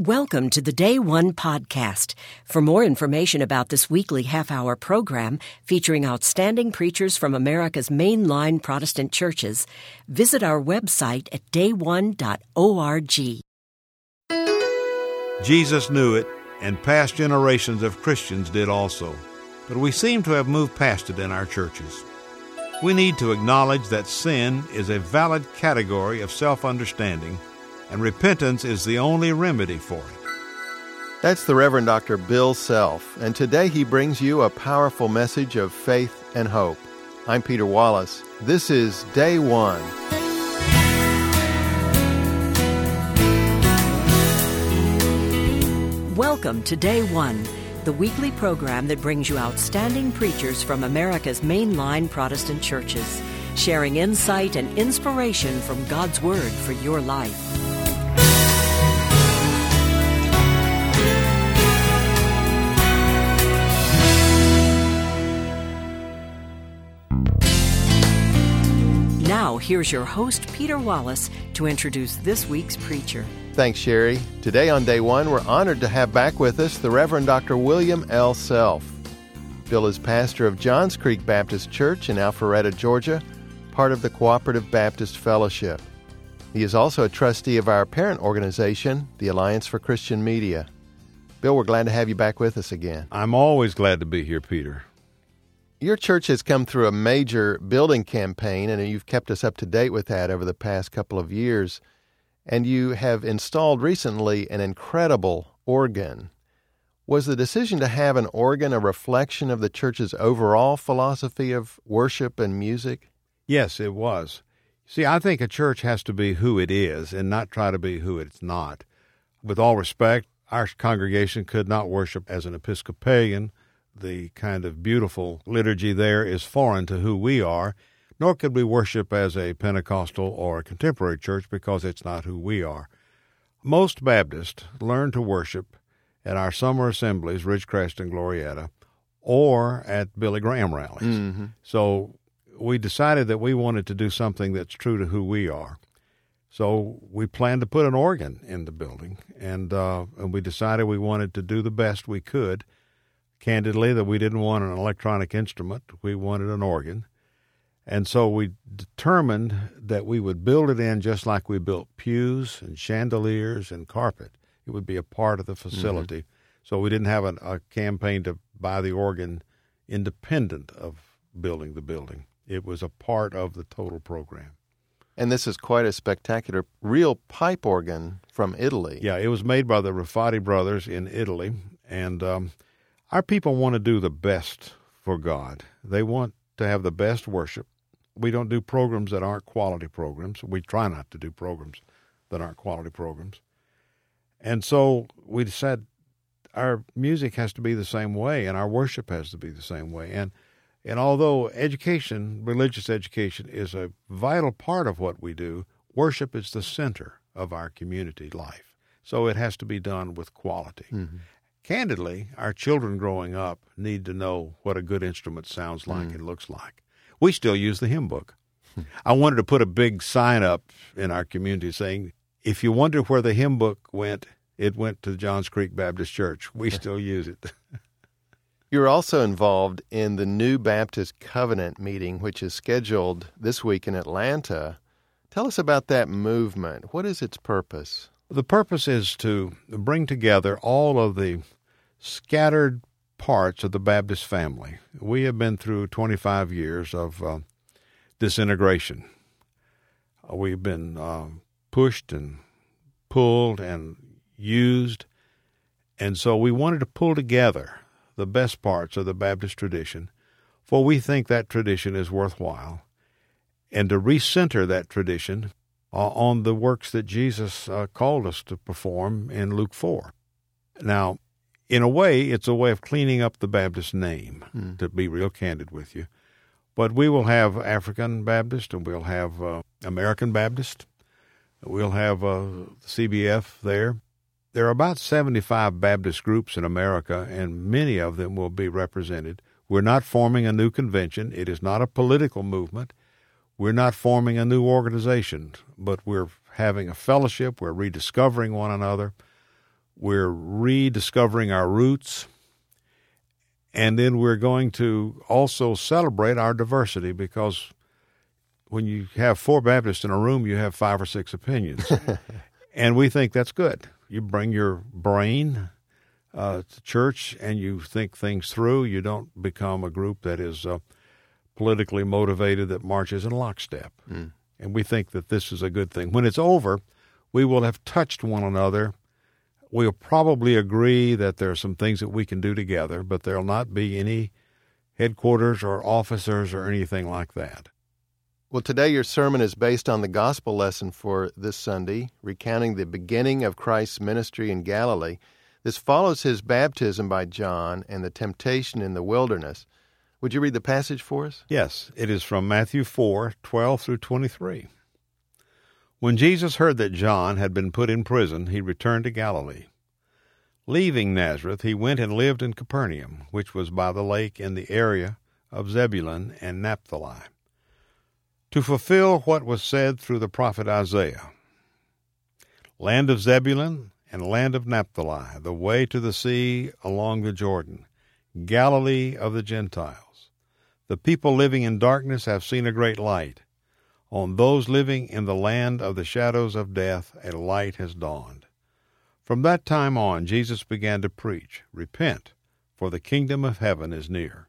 Welcome to the Day One podcast. For more information about this weekly half-hour program featuring outstanding preachers from America's mainline Protestant churches, visit our website at dayone.org. Jesus knew it, and past generations of Christians did also. But we seem to have moved past it in our churches. We need to acknowledge that sin is a valid category of self-understanding, and repentance is the only remedy for it. That's the Reverend Dr. Bill Self, and today he brings you a powerful message of faith and hope. I'm Peter Wallace. This is Day One. Welcome to Day One, the weekly program that brings you outstanding preachers from America's mainline Protestant churches, sharing insight and inspiration from God's Word for your life. Now, here's your host, Peter Wallace, to introduce this week's preacher. Thanks, Sherry. Today on Day One, we're honored to have back with us the Reverend Dr. William L. Self. Bill is pastor of Johns Creek Baptist Church in Alpharetta, Georgia, part of the Cooperative Baptist Fellowship. He is also a trustee of our parent organization, the Alliance for Christian Media. Bill, we're glad to have you back with us again. I'm always glad to be here, Peter. Your church has come through a major building campaign, and you've kept us up to date with that over the past couple of years. And you have installed recently an incredible organ. Was the decision to have an organ a reflection of the church's overall philosophy of worship and music? Yes, it was. See, I think a church has to be who it is and not try to be who it's not. With all respect, our congregation could not worship as an Episcopalian. The kind of beautiful liturgy there is foreign to who we are, nor could we worship as a Pentecostal or a contemporary church because it's not who we are. Most Baptists learn to worship at our summer assemblies, Ridgecrest and Glorietta, or at Billy Graham rallies. Mm-hmm. So we decided that we wanted to do something that's true to who we are. So we planned to put an organ in the building, and we decided we wanted to do the best we could. Candidly, that we didn't want an electronic instrument. We wanted an organ. And so we determined that we would build it in just like we built pews and chandeliers and carpet. It would be a part of the facility. Mm-hmm. So we didn't have a campaign to buy the organ independent of building the building. It was a part of the total program. And this is quite a spectacular real pipe organ from Italy. Yeah, it was made by the Rafati brothers in Italy. And our people want to do the best for God. They want to have the best worship. We don't do programs that aren't quality programs. We try not to do programs that aren't quality programs. And so we decided our music has to be the same way, and our worship has to be the same way. And although education, religious education, is a vital part of what we do, worship is the center of our community life. So it has to be done with quality. Mm-hmm. Candidly, our children growing up need to know what a good instrument sounds like and looks like. We still use the hymn book. I wanted to put a big sign up in our community saying, if you wonder where the hymn book went, it went to Johns Creek Baptist Church. We still use it. You're also involved in the New Baptist Covenant meeting, which is scheduled this week in Atlanta. Tell us about that movement. What is its purpose? The purpose is to bring together all of the scattered parts of the Baptist family. We have been through 25 years of disintegration. We've been pushed and pulled and used, and so we wanted to pull together the best parts of the Baptist tradition, for we think that tradition is worthwhile, and to recenter that tradition on the works that Jesus called us to perform in Luke 4. Now, in a way, it's a way of cleaning up the Baptist name, to be real candid with you. But we will have African Baptist, and we'll have American Baptist. We'll have CBF there. There are about 75 Baptist groups in America, and many of them will be represented. We're not forming a new convention. It is not a political movement. We're not forming a new organization, but we're having a fellowship. We're rediscovering one another. We're rediscovering our roots. And then we're going to also celebrate our diversity, because when you have 4 Baptists in a room, you have 5 or 6 opinions. And we think that's good. You bring your brain to church and you think things through. You don't become a group that is politically motivated, that marches in lockstep. And we think that this is a good thing. When it's over, we will have touched one another. We'll probably agree that there are some things that we can do together, but there'll not be any headquarters or officers or anything like that. Well, today your sermon is based on the gospel lesson for this Sunday, recounting the beginning of Christ's ministry in Galilee. This follows his baptism by John and the temptation in the wilderness. Would you read the passage for us? Yes, it is from Matthew 4:12 through 23. When Jesus heard that John had been put in prison, he returned to Galilee. Leaving Nazareth, he went and lived in Capernaum, which was by the lake in the area of Zebulun and Naphtali, to fulfill what was said through the prophet Isaiah. Land of Zebulun and land of Naphtali, the way to the sea along the Jordan, Galilee of the Gentiles. The people living in darkness have seen a great light. On those living in the land of the shadows of death, a light has dawned. From that time on, Jesus began to preach, "Repent, for the kingdom of heaven is near."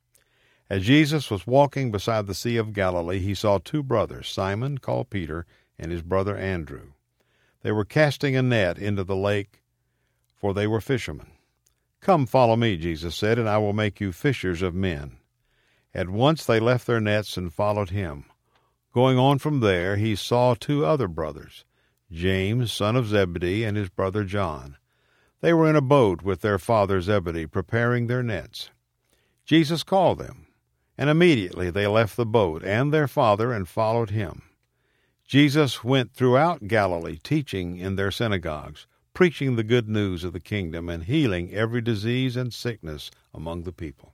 As Jesus was walking beside the Sea of Galilee, he saw 2 brothers, Simon, called Peter, and his brother Andrew. They were casting a net into the lake, for they were fishermen. "Come, follow me," Jesus said, "and I will make you fishers of men." At once they left their nets and followed him. Going on from there, he saw 2 other brothers, James, son of Zebedee, and his brother John. They were in a boat with their father Zebedee, preparing their nets. Jesus called them, and immediately they left the boat and their father and followed him. Jesus went throughout Galilee, teaching in their synagogues, preaching the good news of the kingdom, and healing every disease and sickness among the people.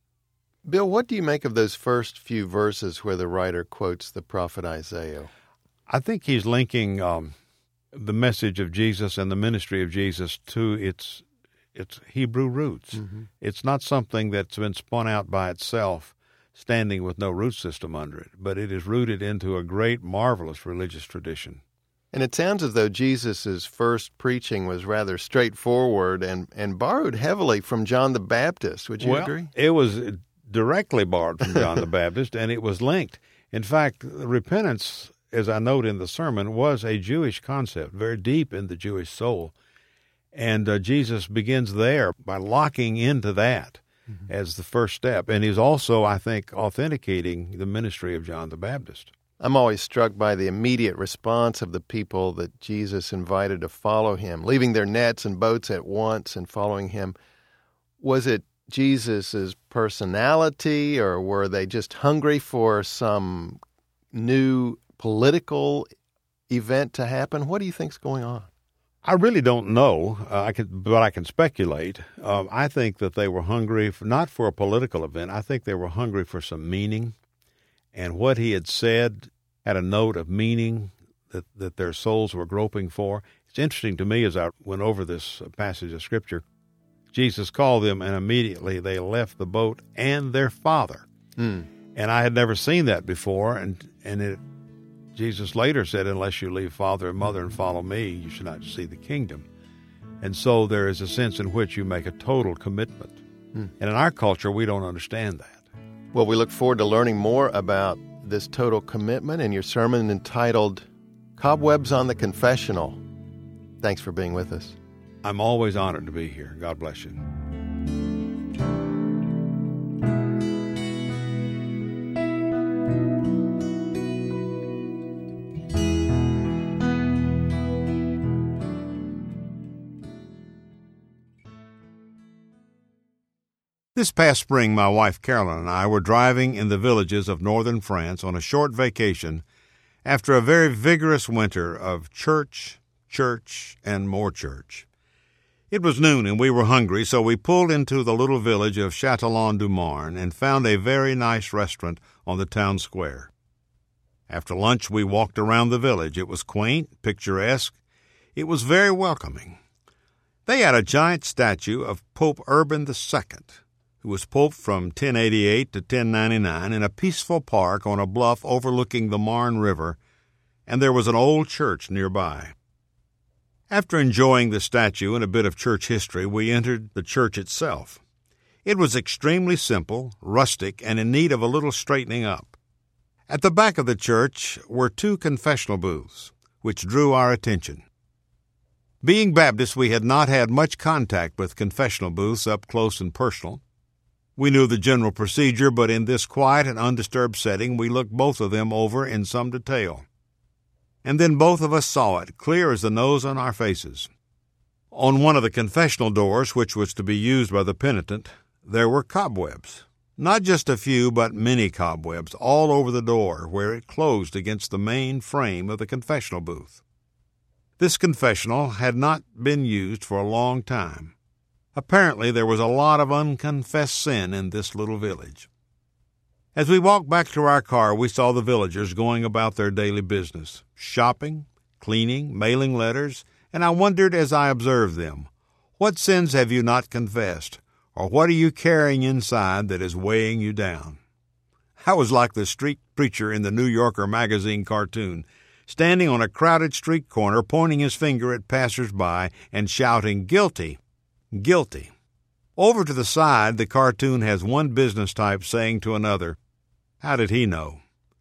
Bill, what do you make of those first few verses where the writer quotes the prophet Isaiah? I think he's linking the message of Jesus and the ministry of Jesus to its Hebrew roots. It's not something that's been spun out by itself, standing with no root system under it, but it is rooted into a great, marvelous religious tradition. And it sounds as though Jesus' first preaching was rather straightforward and borrowed heavily from John the Baptist. Would you agree? It was directly borrowed from John the Baptist, and it was linked. In fact, repentance, as I note in the sermon, was a Jewish concept, very deep in the Jewish soul. And Jesus begins there by locking into that as the first step. And he's also, I think, authenticating the ministry of John the Baptist. I'm always struck by the immediate response of the people that Jesus invited to follow him, leaving their nets and boats at once and following him. Was it Jesus' personality, or were they just hungry for some new political event to happen? What do you think's going on? I really don't know, but I can speculate. I think that they were hungry, not for a political event. I think they were hungry for some meaning, and what he had said had a note of meaning that their souls were groping for. It's interesting to me as I went over this passage of Scripture. Jesus called them, and immediately they left the boat and their father. And I had never seen that before, and Jesus later said, "Unless you leave father and mother and follow me, you should not see the kingdom." And so there is a sense in which you make a total commitment. And in our culture, we don't understand that. Well, we look forward to learning more about this total commitment in your sermon entitled Cobwebs on the Confessional. Thanks for being with us. I'm always honored to be here. God bless you. This past spring, my wife Carolyn and I were driving in the villages of northern France on a short vacation after a very vigorous winter of church, and more church. It was noon and we were hungry, so we pulled into the little village of Châtillon-du-Marne and found a very nice restaurant on the town square. After lunch, we walked around the village. It was quaint, picturesque. It was very welcoming. They had a giant statue of Pope Urban II, who was Pope from 1088 to 1099, in a peaceful park on a bluff overlooking the Marne River, and there was an old church nearby. After enjoying the statue and a bit of church history, we entered the church itself. It was extremely simple, rustic, and in need of a little straightening up. At the back of the church were 2 confessional booths, which drew our attention. Being Baptists, we had not had much contact with confessional booths up close and personal. We knew the general procedure, but in this quiet and undisturbed setting, we looked both of them over in some detail. And then both of us saw it, clear as the nose on our faces. On one of the confessional doors, which was to be used by the penitent, there were cobwebs. Not just a few, but many cobwebs all over the door where it closed against the main frame of the confessional booth. This confessional had not been used for a long time. Apparently, there was a lot of unconfessed sin in this little village. As we walked back to our car, we saw the villagers going about their daily business, shopping, cleaning, mailing letters, and I wondered as I observed them, what sins have you not confessed, or what are you carrying inside that is weighing you down? I was like the street preacher in the New Yorker magazine cartoon, standing on a crowded street corner, pointing his finger at passers-by and shouting, "Guilty! Guilty!" Over to the side, the cartoon has one business type saying to another, "How did he know?"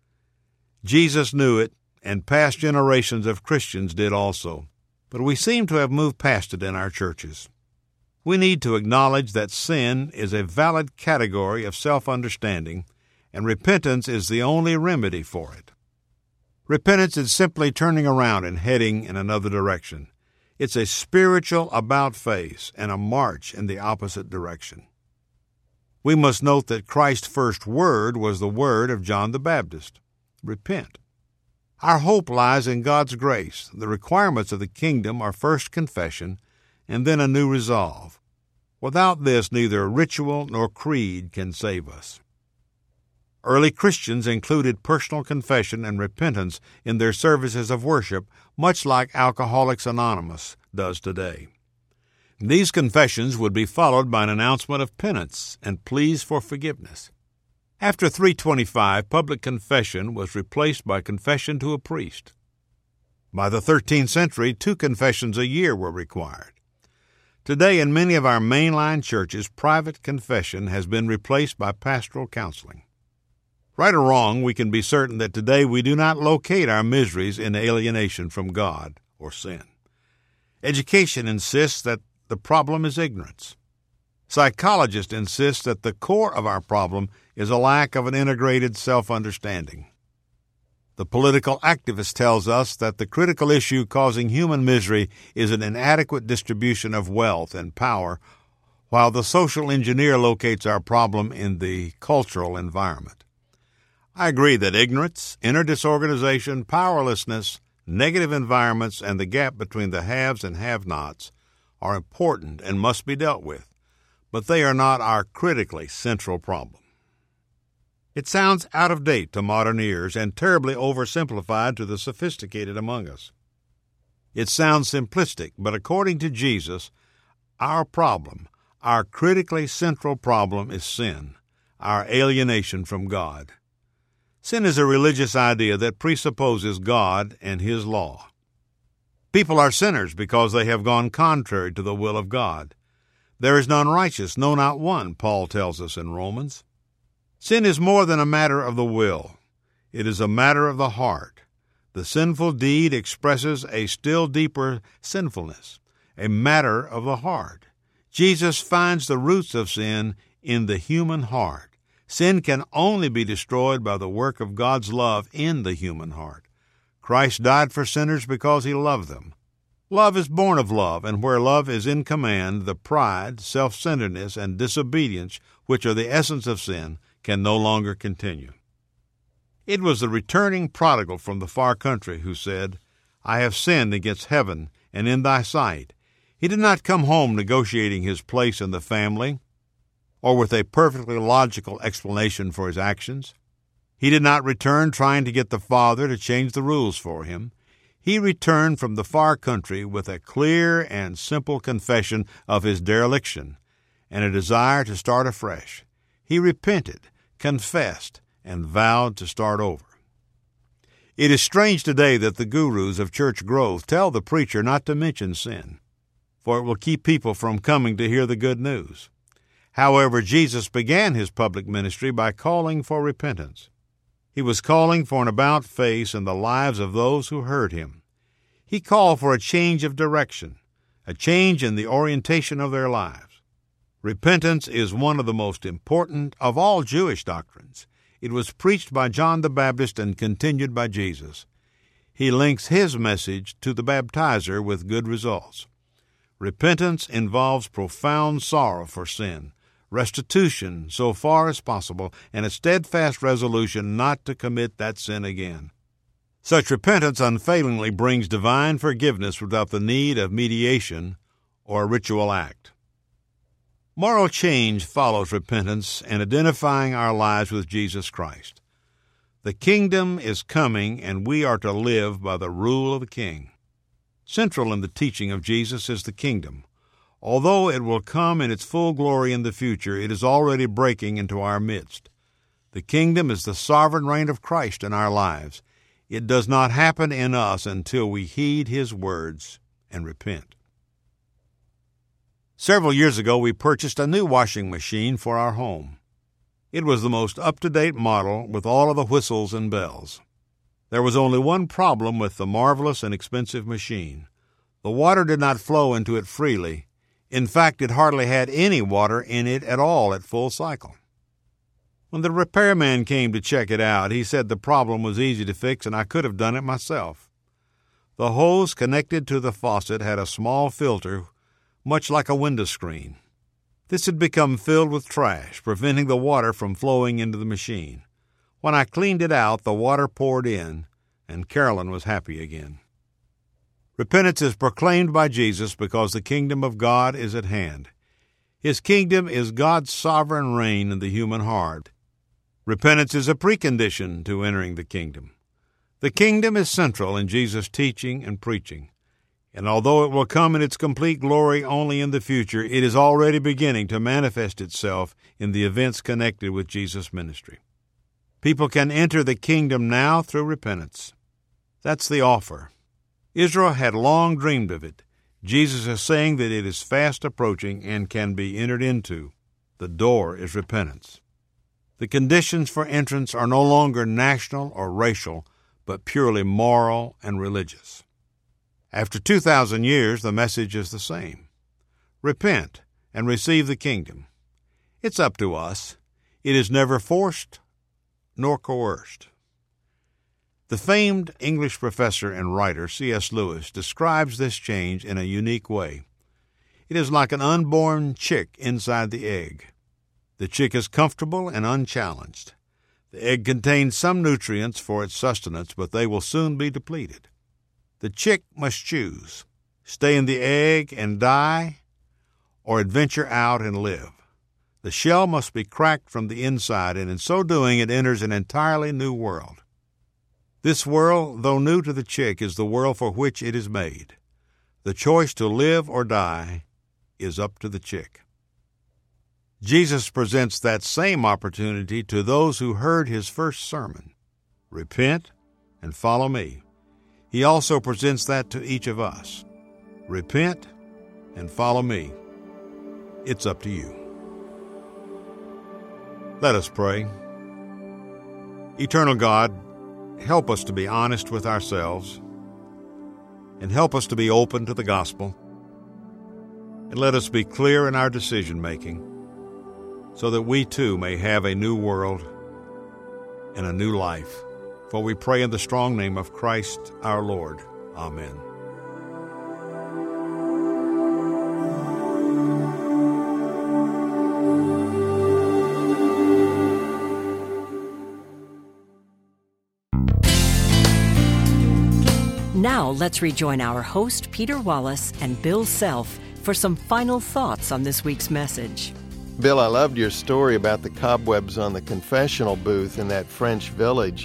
Jesus knew it, and past generations of Christians did also, but we seem to have moved past it in our churches. We need to acknowledge that sin is a valid category of self-understanding, and repentance is the only remedy for it. Repentance is simply turning around and heading in another direction. It's a spiritual about-face and a march in the opposite direction. We must note that Christ's first word was the word of John the Baptist: repent. Our hope lies in God's grace. The requirements of the kingdom are first confession and then a new resolve. Without this, neither ritual nor creed can save us. Early Christians included personal confession and repentance in their services of worship, much like Alcoholics Anonymous does today. These confessions would be followed by an announcement of penance and pleas for forgiveness. After 325, public confession was replaced by confession to a priest. By the 13th century, 2 confessions a year were required. Today, in many of our mainline churches, private confession has been replaced by pastoral counseling. Right or wrong, we can be certain that today we do not locate our miseries in alienation from God or sin. Education insists that the problem is ignorance. Psychologists insist that the core of our problem is a lack of an integrated self-understanding. The political activist tells us that the critical issue causing human misery is an inadequate distribution of wealth and power, while the social engineer locates our problem in the cultural environment. I agree that ignorance, inner disorganization, powerlessness, negative environments, and the gap between the haves and have-nots are important and must be dealt with, but they are not our critically central problem. It sounds out of date to modern ears and terribly oversimplified to the sophisticated among us. It sounds simplistic, but according to Jesus, our problem, our critically central problem is sin, our alienation from God. Sin is a religious idea that presupposes God and His law. People are sinners because they have gone contrary to the will of God. There is none righteous, no, not one, Paul tells us in Romans. Sin is more than a matter of the will. It is a matter of the heart. The sinful deed expresses a still deeper sinfulness, a matter of the heart. Jesus finds the roots of sin in the human heart. Sin can only be destroyed by the work of God's love in the human heart. Christ died for sinners because He loved them. Love is born of love, and where love is in command, the pride, self-centeredness, and disobedience, which are the essence of sin, can no longer continue. It was the returning prodigal from the far country who said, "I have sinned against heaven and in thy sight." He did not come home negotiating his place in the family or with a perfectly logical explanation for his actions. He did not return trying to get the Father to change the rules for him. he returned from the far country with a clear and simple confession of his dereliction and a desire to start afresh. He repented, confessed, and vowed to start over. It is strange today that the gurus of church growth tell the preacher not to mention sin, for it will keep people from coming to hear the good news. However, Jesus began his public ministry by calling for repentance. He was calling for an about-face in the lives of those who heard him. He called for a change of direction, a change in the orientation of their lives. Repentance is one of the most important of all Jewish doctrines. It was preached by John the Baptist and continued by Jesus. He links his message to the baptizer with good results. Repentance involves profound sorrow for sin, restitution so far as possible, and a steadfast resolution not to commit that sin again. Such repentance unfailingly brings divine forgiveness without the need of mediation or a ritual act. Moral change follows repentance and identifying our lives with Jesus Christ. The kingdom is coming, and we are to live by the rule of the King. Central in the teaching of Jesus is the kingdom. Although it will come in its full glory in the future, it is already breaking into our midst. The kingdom is the sovereign reign of Christ in our lives. It does not happen in us until we heed his words and repent. Several years ago, we purchased a new washing machine for our home. It was the most up-to-date model with all of the whistles and bells. There was only one problem with the marvelous and expensive machine. The water did not flow into it freely. In fact, it hardly had any water in it at all at full cycle. When the repairman came to check it out, he said the problem was easy to fix and I could have done it myself. The hose connected to the faucet had a small filter, much like a window screen. This had become filled with trash, preventing the water from flowing into the machine. When I cleaned it out, the water poured in, and Carolyn was happy again. Repentance is proclaimed by Jesus because the kingdom of God is at hand. His kingdom is God's sovereign reign in the human heart. Repentance is a precondition to entering the kingdom. The kingdom is central in Jesus' teaching and preaching. And although it will come in its complete glory only in the future, it is already beginning to manifest itself in the events connected with Jesus' ministry. People can enter the kingdom now through repentance. That's the offer. Israel had long dreamed of it. Jesus is saying that it is fast approaching and can be entered into. The door is repentance. The conditions for entrance are no longer national or racial, but purely moral and religious. After 2,000 years, the message is the same. Repent and receive the kingdom. It's up to us. It is never forced nor coerced. The famed English professor and writer C.S. Lewis describes this change in a unique way. It is like an unborn chick inside the egg. The chick is comfortable and unchallenged. The egg contains some nutrients for its sustenance, but they will soon be depleted. The chick must choose, stay in the egg and die, or adventure out and live. The shell must be cracked from the inside, and in so doing it enters an entirely new world. This world, though new to the chick, is the world for which it is made. The choice to live or die is up to the chick. Jesus presents that same opportunity to those who heard his first sermon. Repent and follow me. He also presents that to each of us. Repent and follow me. It's up to you. Let us pray. Eternal God, help us to be honest with ourselves and help us to be open to the gospel. And let us be clear in our decision-making so that we too may have a new world and a new life. For we pray in the strong name of Christ our Lord. Amen. Now let's rejoin our host, Peter Wallace, and Bill Self for some final thoughts on this week's message. Bill, I loved your story about the cobwebs on the confessional booth in that French village.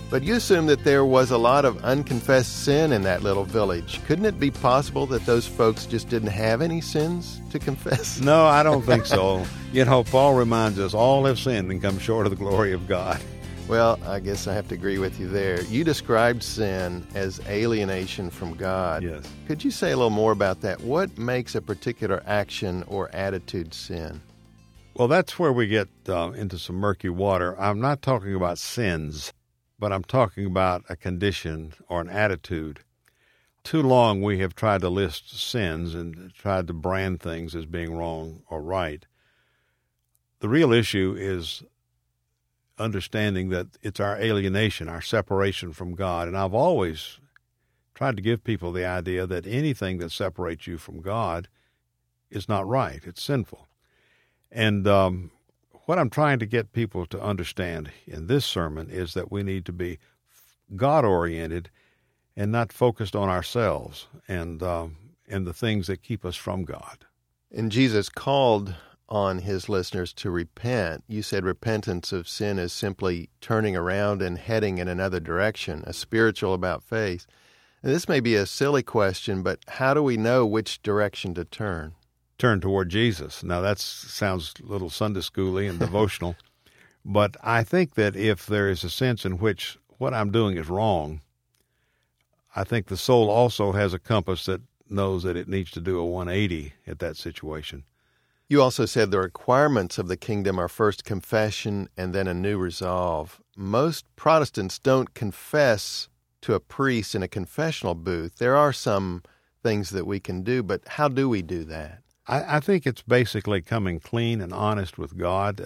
But you assume that there was a lot of unconfessed sin in that little village. Couldn't it be possible that those folks just didn't have any sins to confess? No, I don't think so. Paul reminds us all have sinned and come short of the glory of God. Well, I guess I have to agree with you there. You described sin as alienation from God. Yes. Could you say a little more about that? What makes a particular action or attitude sin? Well, that's where we get into some murky water. I'm not talking about sins, but I'm talking about a condition or an attitude. Too long we have tried to list sins and tried to brand things as being wrong or right. The real issue is understanding that it's our alienation, our separation from God. And I've always tried to give people the idea that anything that separates you from God is not right. It's sinful. And what I'm trying to get people to understand in this sermon is that we need to be God-oriented and not focused on ourselves and the things that keep us from God. And Jesus called on his listeners to repent. You said repentance of sin is simply turning around and heading in another direction, a spiritual about face. And this may be a silly question, but how do we know which direction to turn? Turn toward Jesus. Now, that sounds a little Sunday schooly and devotional, but I think that if there is a sense in which what I'm doing is wrong, I think the soul also has a compass that knows that it needs to do a 180 at that situation. You also said the requirements of the kingdom are first confession and then a new resolve. Most Protestants don't confess to a priest in a confessional booth. There are some things that we can do, but how do we do that? I think it's basically coming clean and honest with God.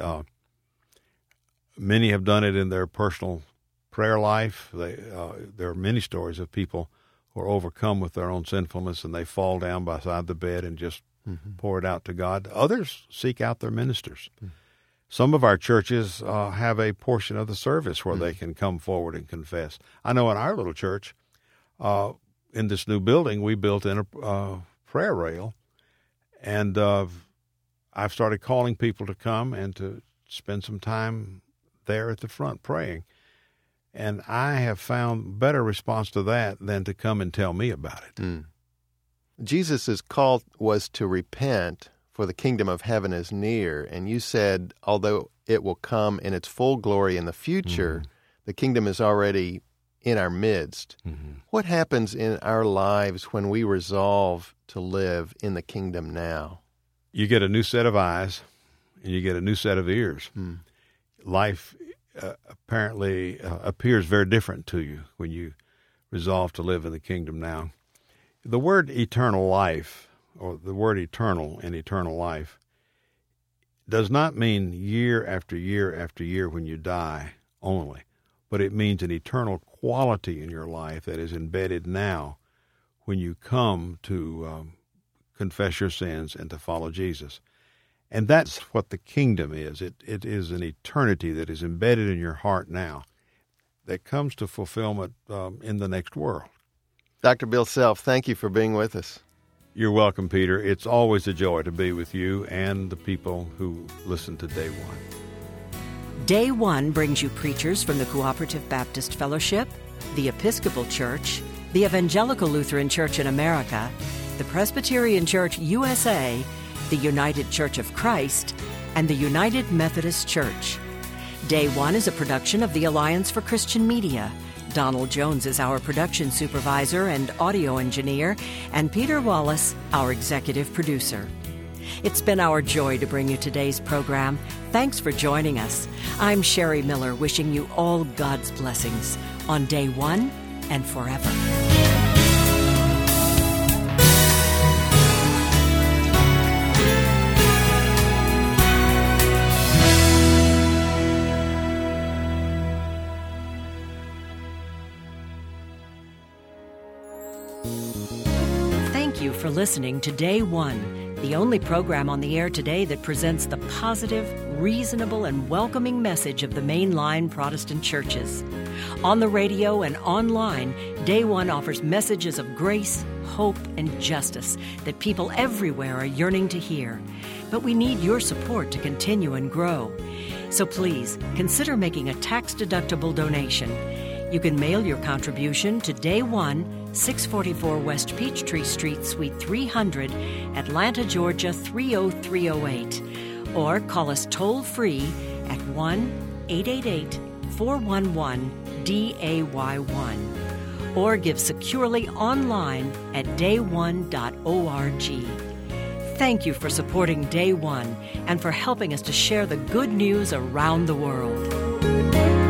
Many have done it in their personal prayer life. There are many stories of people who are overcome with their own sinfulness and they fall down beside the bed and just pour it out to God. Others seek out their ministers. Some of our churches have a portion of the service where they can come forward and confess. I know in our little church, in this new building, we built in a prayer rail, and I've started calling people to come and to spend some time there at the front praying. And I have found better response to that than to come and tell me about it. Jesus' call was to repent, for the kingdom of heaven is near. And you said, although it will come in its full glory in the future, the kingdom is already in our midst. What happens in our lives when we resolve to live in the kingdom now? You get a new set of eyes, and you get a new set of ears. Life apparently appears very different to you when you resolve to live in the kingdom now. The word eternal life, or the word eternal and eternal life, does not mean year after year after year when you die only, but it means an eternal quality in your life that is embedded now when you come to confess your sins and to follow Jesus. And that's what the kingdom is. It is an eternity that is embedded in your heart now that comes to fulfillment in the next world. Dr. Bill Self, thank you for being with us. You're welcome, Peter. It's always a joy to be with you and the people who listen to Day One. Day One brings you preachers from the Cooperative Baptist Fellowship, the Episcopal Church, the Evangelical Lutheran Church in America, the Presbyterian Church USA, the United Church of Christ, and the United Methodist Church. Day One is a production of the Alliance for Christian Media. Donald Jones is our production supervisor and audio engineer, and Peter Wallace, our executive producer. It's been our joy to bring you today's program. Thanks for joining us. I'm Sherry Miller, wishing you all God's blessings on Day One and forever. Thank you for listening to Day One, the only program on the air today that presents the positive, reasonable, and welcoming message of the mainline Protestant churches. On the radio and online, Day One offers messages of grace, hope, and justice that people everywhere are yearning to hear. But we need your support to continue and grow. So please, consider making a tax-deductible donation. You can mail your contribution to Day One, 644 West Peachtree Street, Suite 300, Atlanta, Georgia 30308. Or call us toll-free at 1-888-411-DAY1. Or give securely online at dayone.org. Thank you for supporting Day One and for helping us to share the good news around the world.